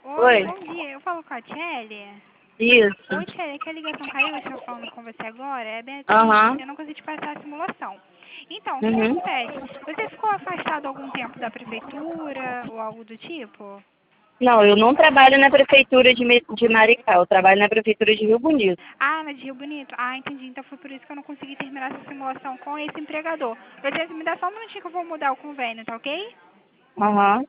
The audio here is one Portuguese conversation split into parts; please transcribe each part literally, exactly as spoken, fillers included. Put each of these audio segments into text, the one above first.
Oi, Oi. bom dia. Eu falo com a Tchelle. Isso. Oi, Tchelle, que a ligação caiu, eu estou falando com você agora. É Beatriz. Aham. Eu não consegui te passar a simulação. Então, o que Uhum. acontece? Você ficou afastado algum tempo da prefeitura ou algo do tipo? Não, eu não trabalho na prefeitura de, Me- de Maricá, eu trabalho na prefeitura de Rio Bonito. Ah, na de Rio Bonito. Ah, entendi. Então foi por isso que eu não consegui terminar essa simulação com esse empregador. Você me dá só um minutinho que eu vou mudar o convênio, tá ok? Aham.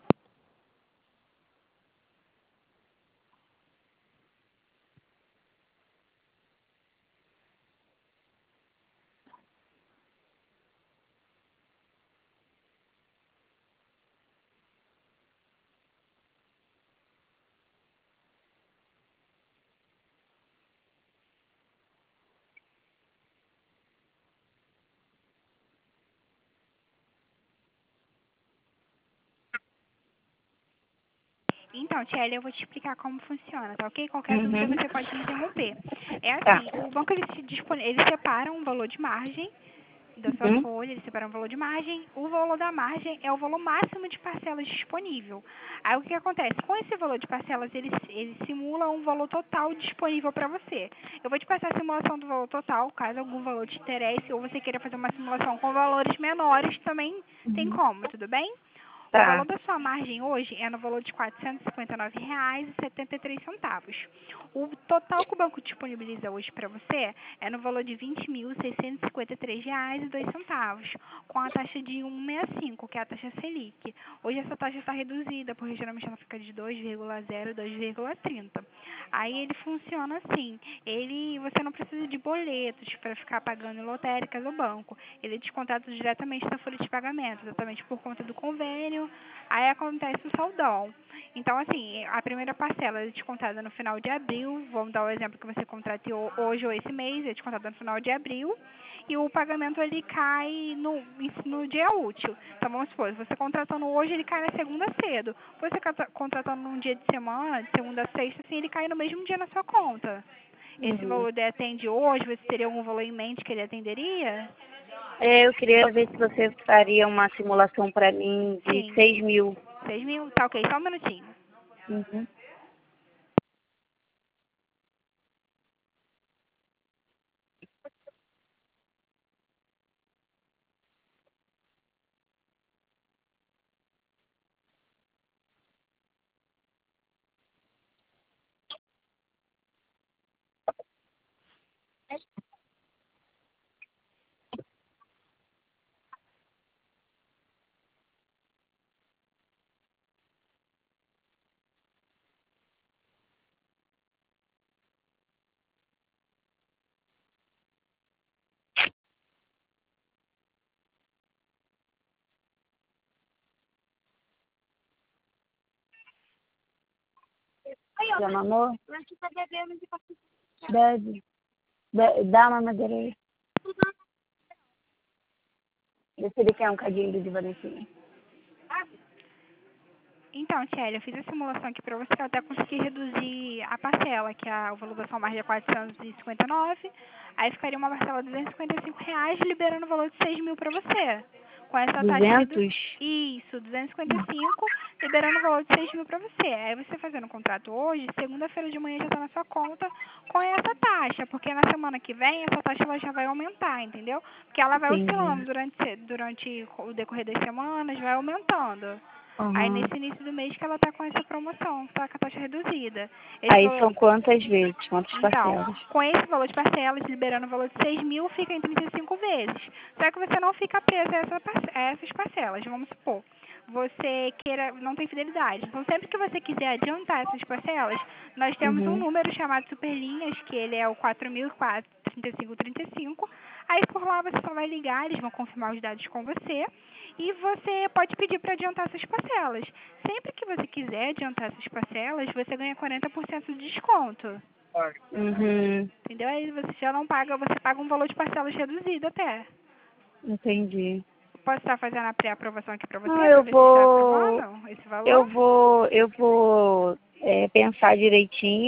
Então, Tchelle, eu vou te explicar como funciona, tá ok? Qualquer dúvida Uhum. você pode me interromper. É Tá. assim, o banco ele se dispone... ele separa um valor de margem da sua Uhum. folha, ele separa um valor de margem. O valor da margem é o valor máximo de parcelas disponível. Aí o que acontece? Com esse valor de parcelas, ele, ele simula um valor total disponível para você. Eu vou te passar a simulação do valor total, caso algum valor te interesse, ou você queira fazer uma simulação com valores menores, também tem Uhum. como, tudo bem? O valor Tá. da sua margem hoje é no valor de quatrocentos e cinquenta e nove reais e setenta e três centavos. O total que o banco disponibiliza hoje para você é no valor de vinte mil seiscentos e cinquenta e três reais e dois centavos, com a taxa de um vírgula sessenta e cinco, que é a taxa Selic. Hoje essa taxa está reduzida, porque geralmente ela fica de dois vírgula zero, dois vírgula trinta. Aí ele funciona assim, ele, você não precisa de boletos para ficar pagando em lotéricas no banco. Ele é descontado diretamente da folha de pagamento, exatamente por conta do convênio. Aí acontece o saldão. Então, assim, a primeira parcela é descontada no final de abril. Vamos dar o exemplo que você contratou hoje ou esse mês, é descontada no final de abril. E o pagamento ele cai no, no dia útil. Então, vamos supor, você contratando hoje, ele cai na segunda cedo. Você cata- contratando num dia de semana, de segunda a sexta, assim, ele cai no mesmo dia na sua conta. Esse Uhum. valor ele atende hoje, você teria algum valor em mente que ele atenderia? É, eu queria ver se você faria uma simulação para mim de Sim. seis mil. Seis mil? Tá ok, só um minutinho. Uhum. Já mamou? Bebe. Be- Dá uma madeira aí. Vê se ele quer um cadinho de Valentina. Então, Tchelle, eu fiz a simulação aqui para você, eu até consegui reduzir a parcela, que é o valor da sua margem é quatrocentos e cinquenta e nove, aí ficaria uma parcela de duzentos e cinquenta e cinco reais, liberando o valor de seis mil para você. Com essa taxa reduzida, Duzentos? isso, duzentos e cinquenta e cinco, liberando o valor de seis mil para você. Aí você fazendo o contrato hoje, segunda-feira de manhã já está na sua conta com essa taxa, porque na semana que vem essa taxa ela já vai aumentar, entendeu? Porque ela vai oscilando Entendi. durante, durante o decorrer das semanas, vai aumentando. Aí Aham. nesse início do mês que ela tá com essa promoção, tá com a taxa reduzida. Esse Aí valor, são quantas vezes? Quantas então, parcelas? com esse valor de parcelas, liberando o valor de seis mil, fica em trinta e cinco vezes. Só que você não fica preso a, essa parce- a essas parcelas, vamos supor. Você queira, não tem fidelidade. Então, sempre que você quiser adiantar essas parcelas, nós temos um Uhum. número chamado Superlinhas, que ele é o quatro mil e quatro, trinta e cinco trinta e cinco. Aí, por lá, você só vai ligar, eles vão confirmar os dados com você. E você pode pedir para adiantar essas parcelas. Sempre que você quiser adiantar essas parcelas, você ganha quarenta por cento de desconto. Uhum. Entendeu? Aí você já não paga, você paga um valor de parcelas reduzido até. Entendi. Posso estar fazendo a pré-aprovação aqui para Não, você, para eu ver se está vou. aprovando esse valor? Eu vou. Eu vou é, pensar direitinho.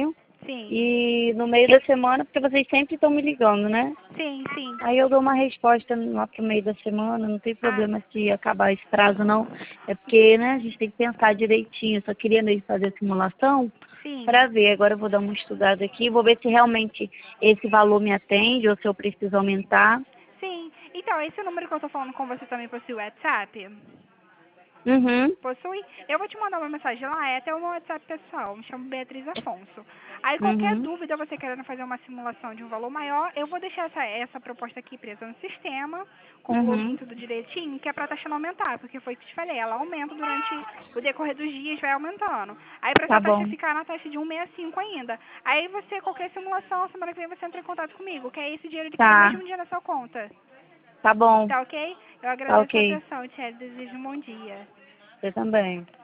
Sim. E no meio da semana, porque vocês sempre estão me ligando, né? Sim, sim. Aí eu dou uma resposta lá pro meio da semana, não tem problema Ah. se acabar esse prazo não. É porque, né, a gente tem que pensar direitinho. Eu só queria mesmo fazer a simulação Sim. para ver. Agora eu vou dar uma estudada aqui, vou ver se realmente esse valor me atende ou se eu preciso aumentar. Sim. Então, esse número que eu tô falando com você também possui WhatsApp? Uhum. Possui? Eu vou te mandar uma mensagem lá, é até o meu WhatsApp pessoal, me chamo Beatriz Afonso. Aí qualquer Uhum. dúvida, você querendo fazer uma simulação de um valor maior, eu vou deixar essa, essa proposta aqui presa no sistema, com o login Uhum. tudo direitinho, que é pra taxa não aumentar, porque foi o que eu te falei, ela aumenta durante o decorrer dos dias, vai aumentando. Aí pra Tá essa taxa bom. ficar na taxa de cento e sessenta e cinco ainda. Aí você, qualquer simulação, semana que vem você entra em contato comigo, que aí esse dinheiro ele cai no Tá. mesmo dia na sua conta. Tá bom. Tá ok? Eu Tá agradeço a ok. atenção, Tia, desejo um bom dia. Você também.